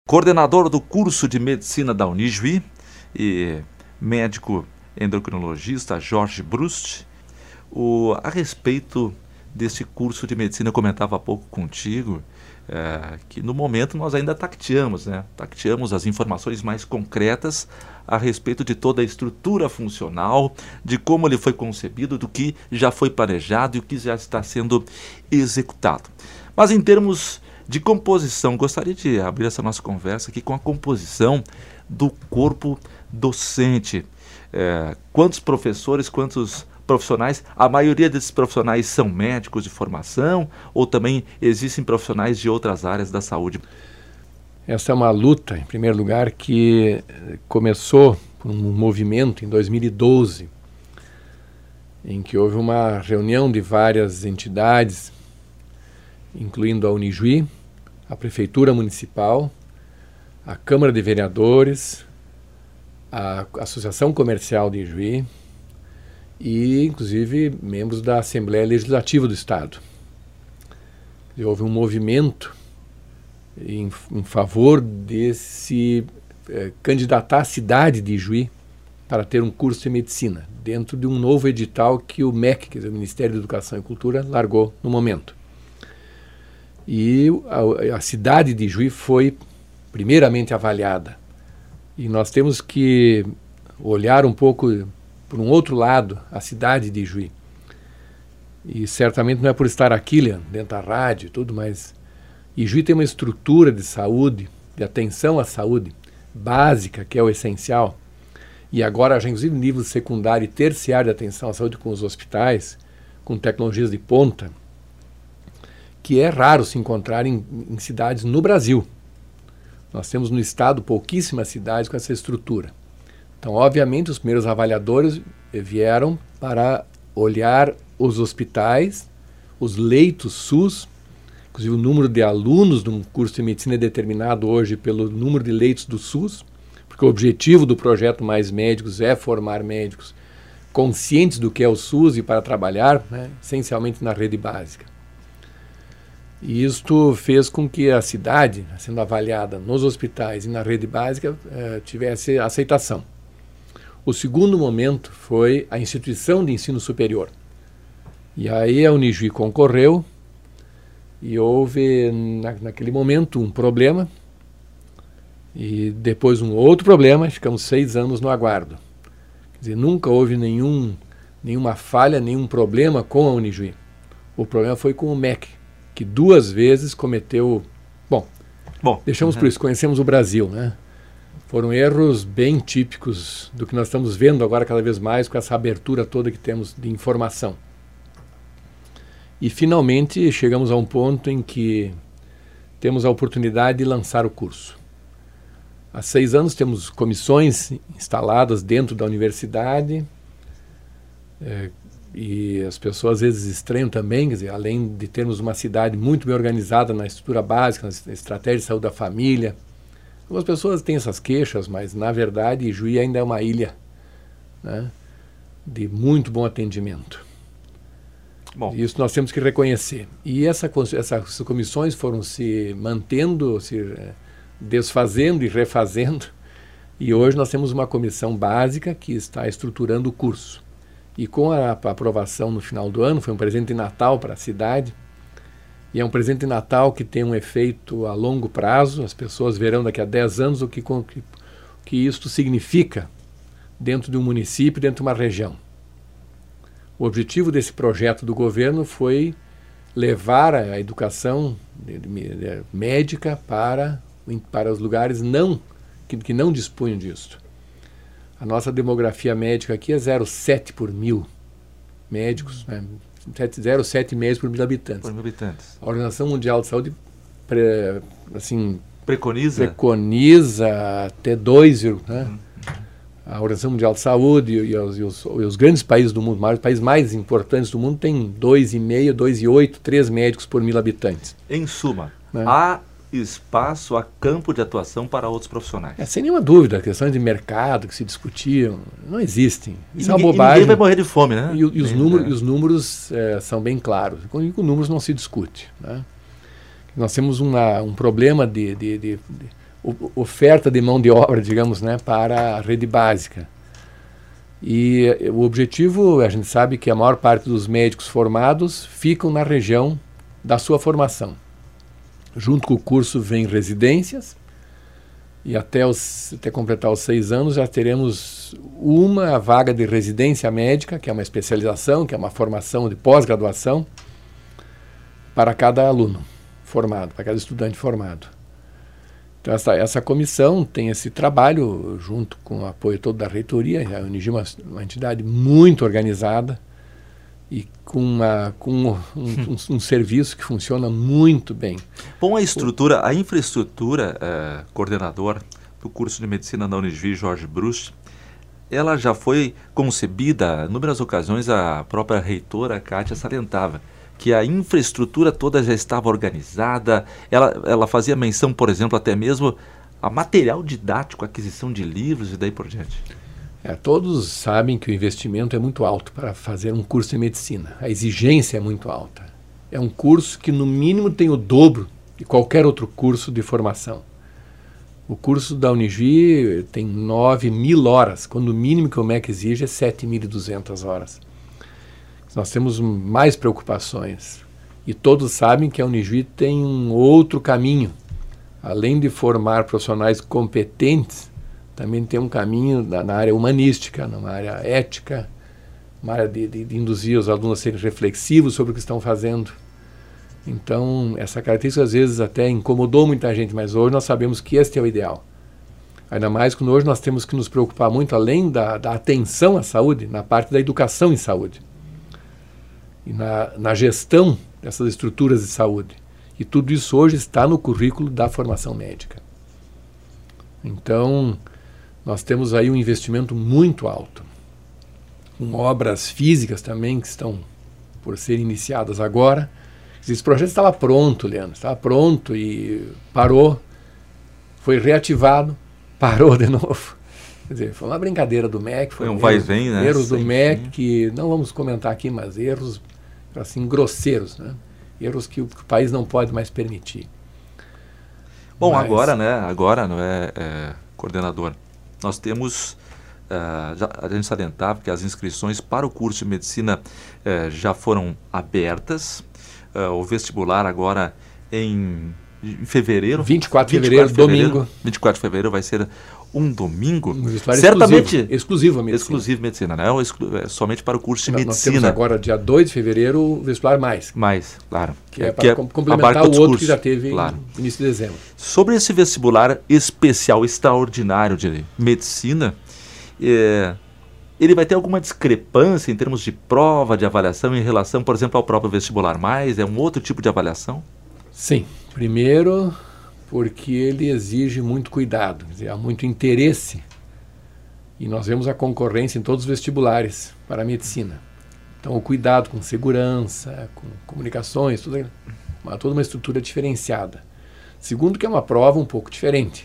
coordenador do curso de medicina da Unijuí e médico endocrinologista Jorge Brust. A respeito desse curso de medicina, eu comentava há pouco contigo que no momento nós ainda tateamos, tateamos as informações mais concretas a respeito de toda a estrutura funcional, de como ele foi concebido, do que já foi planejado e o que já está sendo executado. Mas em termos de composição, gostaria de abrir essa nossa conversa aqui com a composição do corpo docente. Quantos professores, quantos profissionais? A maioria desses profissionais são médicos de formação ou também existem profissionais de outras áreas da saúde? Essa é uma luta, em primeiro lugar, que começou por um movimento em 2012, em que houve uma reunião de várias entidades, incluindo a Unijuí, a Prefeitura Municipal, a Câmara de Vereadores, a Associação Comercial de Ijuí e, inclusive, membros da Assembleia Legislativa do Estado. E houve um movimento em favor de se candidatar a cidade de Ijuí para ter um curso de medicina, dentro de um novo edital que o MEC, quer dizer, o Ministério da Educação e Cultura, largou no momento. E a cidade de Ijuí foi primeiramente avaliada. E nós temos que olhar um pouco por um outro lado a cidade de Ijuí. E certamente não é por estar aqui, Leandro, dentro da rádio e tudo, mas Ijuí tem uma estrutura de saúde, de atenção à saúde básica, que é o essencial. E agora, já inclusive nível secundário e terciário de atenção à saúde com os hospitais, com tecnologias de ponta, que é raro se encontrar em cidades no Brasil. Nós temos no estado pouquíssimas cidades com essa estrutura. Então, obviamente, os primeiros avaliadores vieram para olhar os hospitais, os leitos SUS, inclusive o número de alunos de um curso de medicina é determinado hoje pelo número de leitos do SUS, porque o objetivo do projeto Mais Médicos é formar médicos conscientes do que é o SUS e para trabalhar, essencialmente na rede básica. E isto fez com que a cidade, sendo avaliada nos hospitais e na rede básica, tivesse aceitação. O segundo momento foi a instituição de ensino superior. E aí a Unijuí concorreu e houve, naquele momento, um problema e depois um outro problema, ficamos 6 anos no aguardo. Quer dizer, nunca houve nenhuma falha, nenhum problema com a Unijuí. O problema foi com o MEC, que 2 vezes cometeu... Bom, deixamos por isso, conhecemos o Brasil, né? Foram erros bem típicos do que nós estamos vendo agora cada vez mais com essa abertura toda que temos de informação. E finalmente chegamos a um ponto em que temos a oportunidade de lançar o curso. Há 6 anos temos comissões instaladas dentro da universidade, e as pessoas às vezes estranham também, quer dizer, além de termos uma cidade muito bem organizada na estrutura básica, na estratégia de saúde da família. Algumas pessoas têm essas queixas, mas na verdade Ijuí ainda é uma ilha, né, de muito bom atendimento. Bom. Isso nós temos que reconhecer. E essas comissões foram se mantendo, se desfazendo e refazendo, e hoje nós temos uma comissão básica que está estruturando o curso. E com a aprovação no final do ano, foi um presente de Natal para a cidade, e é um presente de Natal que tem um efeito a longo prazo. As pessoas verão daqui a 10 anos o que isto significa dentro de um município, dentro de uma região. O objetivo desse projeto do governo foi levar a educação médica para os lugares que não dispunham disso. A nossa demografia médica aqui é 0,7 por 1000 médicos, 0,7 médicos por 1000 habitantes. Por 1000 habitantes. A Organização Mundial de Saúde preconiza até 2, A Organização Mundial de Saúde e os grandes países do mundo, os países mais importantes do mundo, têm 2,5, 2,8, 3 médicos por 1000 habitantes. Em suma, há espaço, há campo de atuação para outros profissionais. Sem nenhuma dúvida, questões de mercado que se discutiam não existem. Isso é uma E bobagem. ninguém vai morrer de fome, né? E os números são bem claros. Com números não se discute, né? Nós temos um problema oferta de mão de obra, digamos, né, para a rede básica. E o objetivo, a gente sabe que a maior parte dos médicos formados ficam na região da sua formação. Junto com o curso vem residências, e até completar os 6 anos já teremos uma vaga de residência médica, que é uma especialização, que é uma formação de pós-graduação, para cada aluno formado, para cada estudante formado. Então essa comissão tem esse trabalho, junto com o apoio todo da reitoria. A Unigi é uma entidade muito organizada e com um serviço que funciona muito bem. Bom, a infraestrutura, coordenador do curso de medicina da Unijuí, Jorge Brust, ela já foi concebida, em inúmeras ocasiões a própria reitora, Kátia, salientava que a infraestrutura toda já estava organizada. Ela fazia menção, por exemplo, até mesmo a material didático, aquisição de livros e daí por diante. Todos sabem que o investimento é muito alto para fazer um curso de medicina. A exigência é muito alta. É um curso que, no mínimo, tem o dobro de qualquer outro curso de formação. O curso da Unijuí tem 9.000 horas, quando o mínimo que o MEC exige é 7.200 horas. Nós temos mais preocupações. E todos sabem que a Unijuí tem um outro caminho. Além de formar profissionais competentes, também tem um caminho na área humanística, na área ética, uma área de induzir os alunos a serem reflexivos sobre o que estão fazendo. Então, essa característica às vezes até incomodou muita gente, mas hoje nós sabemos que este é o ideal. Ainda mais que hoje nós temos que nos preocupar muito, além da atenção à saúde, na parte da educação em saúde. E na gestão dessas estruturas de saúde. E tudo isso hoje está no currículo da formação médica. Então, nós temos aí um investimento muito alto, com obras físicas também que estão por ser iniciadas agora. Esse projeto estava pronto, Leandro, estava pronto e parou, foi reativado, parou de novo. Quer dizer, foi uma brincadeira do MEC. Foi um vai e vem, né? Erros do MEC, que não vamos comentar aqui, mas erros assim grosseiros, né? Erros que o país não pode mais permitir. Bom, mas agora, não é, coordenador, nós temos, a gente salientava que as inscrições para o curso de medicina já foram abertas, o vestibular agora em fevereiro. 24 de fevereiro, domingo. 24 de fevereiro vai ser um domingo. Um vestibular certamente exclusivo a medicina. Exclusivo medicina, não é somente para o curso de medicina. Nós temos agora, dia 2 de fevereiro, o vestibular mais. Mais, claro. Que é para complementar o outro cursos, que já teve no início de dezembro. Sobre esse vestibular especial, extraordinário de medicina, ele vai ter alguma discrepância em termos de prova, de avaliação em relação, por exemplo, ao próprio vestibular mais? É um outro tipo de avaliação? Sim. Primeiro, porque ele exige muito cuidado, quer dizer, há muito interesse. E nós vemos a concorrência em todos os vestibulares para a medicina. Então, o cuidado com segurança, com comunicações, toda uma estrutura diferenciada. Segundo, que é uma prova um pouco diferente.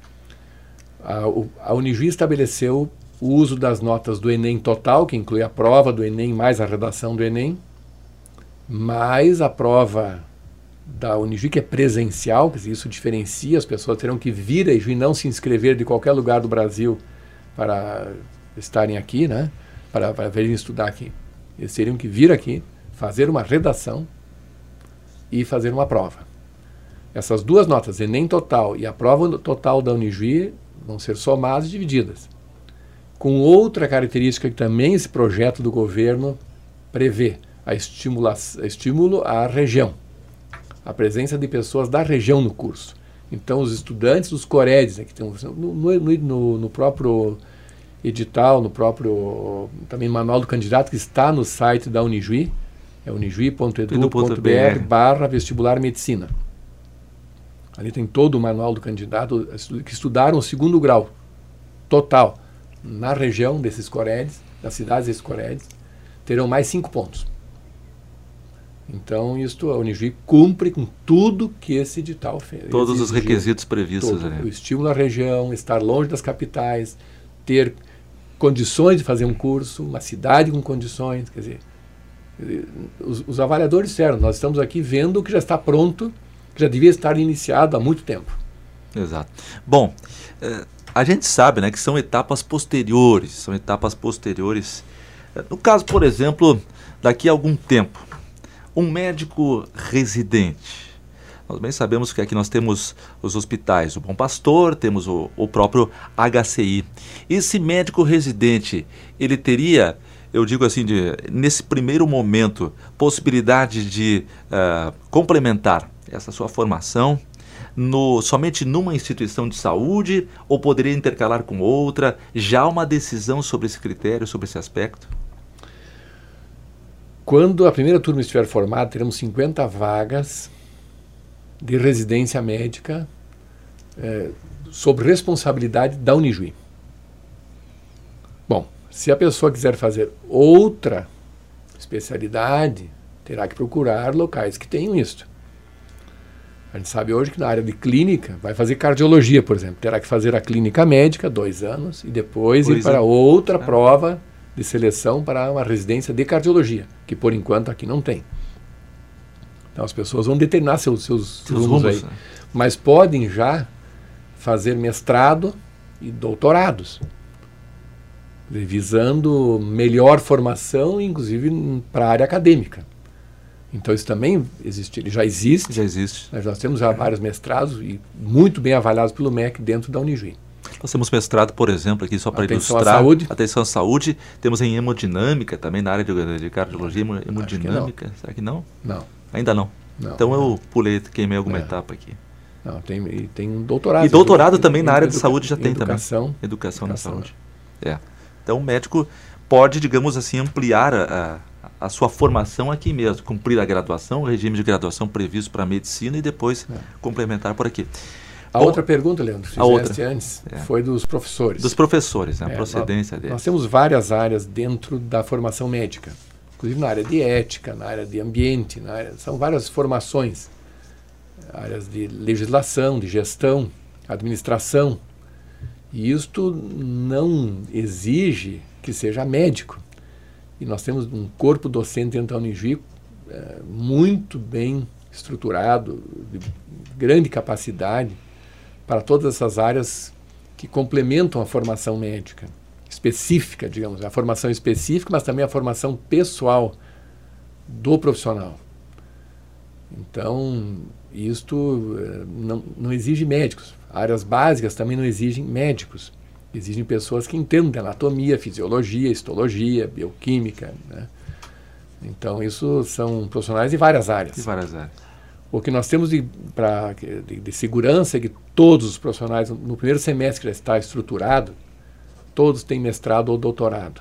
A Unijuí estabeleceu o uso das notas do Enem total, que inclui a prova do Enem mais a redação do Enem, mais a prova da Unijuí, que é presencial, quer dizer, isso diferencia, as pessoas terão que vir a Juí, não se inscrever de qualquer lugar do Brasil para estarem aqui, né? Para virem estudar aqui. Eles teriam que vir aqui, fazer uma redação e fazer uma prova. Essas duas notas, Enem total e a prova total da Unijuí, vão ser somadas e divididas. Com outra característica que também esse projeto do governo prevê, estímulo à região. A presença de pessoas da região no curso. Então, os estudantes dos Coredes, que tem no próprio edital, no próprio também manual do candidato, que está no site da Unijuí, é unijuí.edu.br/vestibular medicina. Ali tem todo o manual do candidato que estudaram o segundo grau total na região desses Coredes, das cidades desses Coredes, terão mais 5 pontos. Então, a Unijuí cumpre com tudo que esse edital fez. Todos os requisitos previstos. O estímulo à região, estar longe das capitais, ter condições de fazer um curso, uma cidade com condições. Quer dizer, os avaliadores disseram, nós estamos aqui vendo o que já está pronto, que já devia estar iniciado há muito tempo. Exato. Bom, a gente sabe, né, que são etapas posteriores, no caso, por exemplo, daqui a algum tempo, um médico residente. Nós bem sabemos que aqui nós temos os hospitais, o Bom Pastor, temos o próprio HCI. Esse médico residente, ele teria, eu digo assim, nesse primeiro momento, possibilidade de complementar essa sua formação somente numa instituição de saúde, ou poderia intercalar com outra? Já há uma decisão sobre esse critério, sobre esse aspecto? Quando a primeira turma estiver formada, teremos 50 vagas de residência médica sob responsabilidade da Unijuí. Bom, se a pessoa quiser fazer outra especialidade, terá que procurar locais que tenham isso. A gente sabe hoje que na área de clínica, vai fazer cardiologia, por exemplo, terá que fazer a clínica médica, 2 anos, e depois ir para outra prova de seleção para uma residência de cardiologia, que por enquanto aqui não tem. Então as pessoas vão determinar seus rumos aí. Mas podem já fazer mestrado e doutorados, visando melhor formação, inclusive para a área acadêmica. Então isso também existe, ele já existe. Já existe. Nós temos já vários mestrados e muito bem avaliados pelo MEC dentro da Unijuí. Nós temos mestrado, por exemplo, aqui só para ilustrar. Atenção à saúde. Temos em hemodinâmica também, na área de cardiologia, hemodinâmica. Será que não? Não. Ainda não. Então eu queimei alguma etapa aqui. Não, tem um doutorado. E doutorado também na área de saúde já tem também. Educação na saúde. Então o médico pode, digamos assim, ampliar a sua formação aqui mesmo, cumprir a graduação, o regime de graduação previsto para a medicina e depois complementar por aqui. A outra pergunta, Leandro, que fizeste antes, foi dos professores. Dos professores, a procedência deles. Nós temos várias áreas dentro da formação médica, inclusive na área de ética, na área de ambiente, são várias formações, áreas de legislação, de gestão, administração, e isto não exige que seja médico. E nós temos um corpo docente dentro da Unijuí muito bem estruturado, de grande capacidade para todas essas áreas que complementam a formação médica específica, digamos, a formação específica, mas também a formação pessoal do profissional. Então, isto não exige médicos. Áreas básicas também não exigem médicos. Exigem pessoas que entendam de anatomia, fisiologia, histologia, bioquímica, né? Então, isso são profissionais de várias áreas. O que nós temos de segurança é que todos os profissionais, no primeiro semestre que já está estruturado, todos têm mestrado ou doutorado.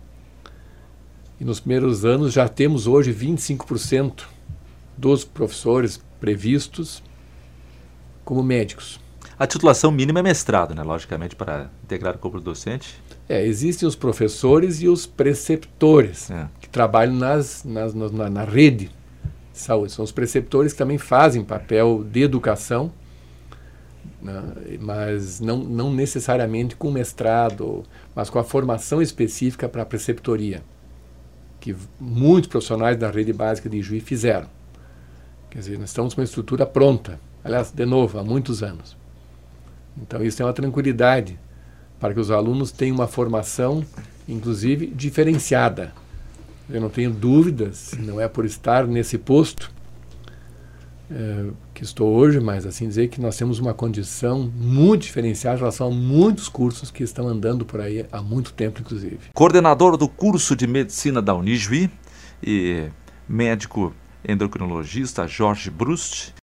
E nos primeiros anos já temos hoje 25% dos professores previstos como médicos. A titulação mínima é mestrado, né? Logicamente, para integrar o corpo docente. Existem os professores e os preceptores que trabalham na rede de saúde. São os preceptores que também fazem papel de educação, né? Mas não necessariamente com mestrado, mas com a formação específica para a preceptoria, que muitos profissionais da rede básica de Juí fizeram. Quer dizer, nós estamos com uma estrutura pronta, aliás, de novo, há muitos anos. Então isso é uma tranquilidade para que os alunos tenham uma formação, inclusive, diferenciada. Eu não tenho dúvidas, não é por estar nesse posto que estou hoje, mas assim dizer que nós temos uma condição muito diferenciada em relação a muitos cursos que estão andando por aí há muito tempo, inclusive. Coordenador do curso de medicina da Unijuí e médico endocrinologista Jorge Brust.